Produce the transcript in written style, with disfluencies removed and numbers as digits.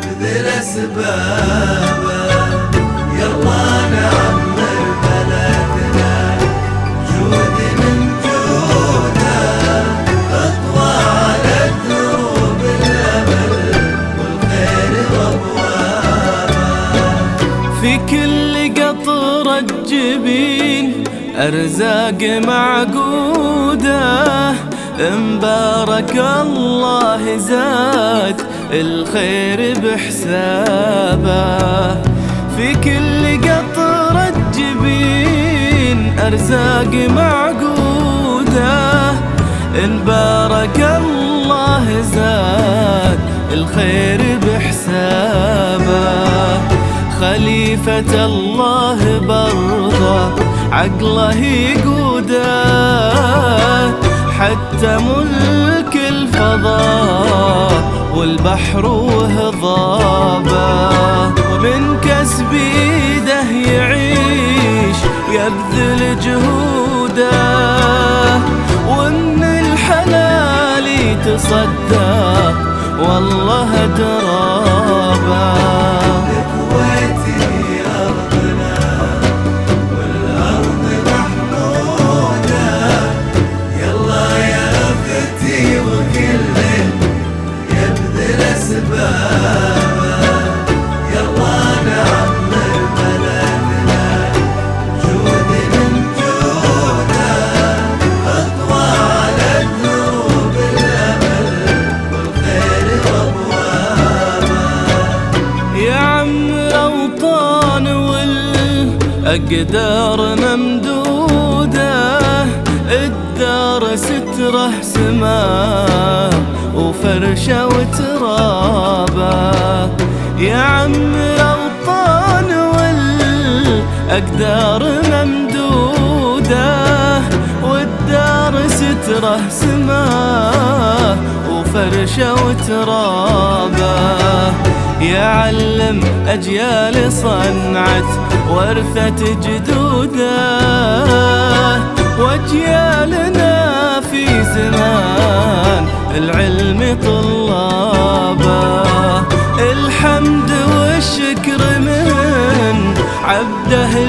يبذل أسبابه. يلا نعمر بلدنا جود من جوده، خطوة على دروب الأمل والخير وأبوابه. في كل قطرة جبين أرزاق معقودة، مبارك الله زاد الخير بحسابه. في كل قطرة جبين أرزاق معقودة، مبارك الله زاد الخير بحسابه. خليفة الله برضه عقله يقوده، حتى ملك الفضاء والبحر وهضابه. ومن كسب ايده يعيش ويبذل جهوده، ومن الحلال يتصدق والله درابه. أقدار ممدودة، الدار ستره سماء وفرشة وترابة. يا عم الأوطان والأقدار ممدودة، والدار ستره سماء وفرشة وترابة. يعلم أجيال صنعت ورثة جدوده، وأجيالنا في زمان العلم طلابه. الحمد والشكر من عبده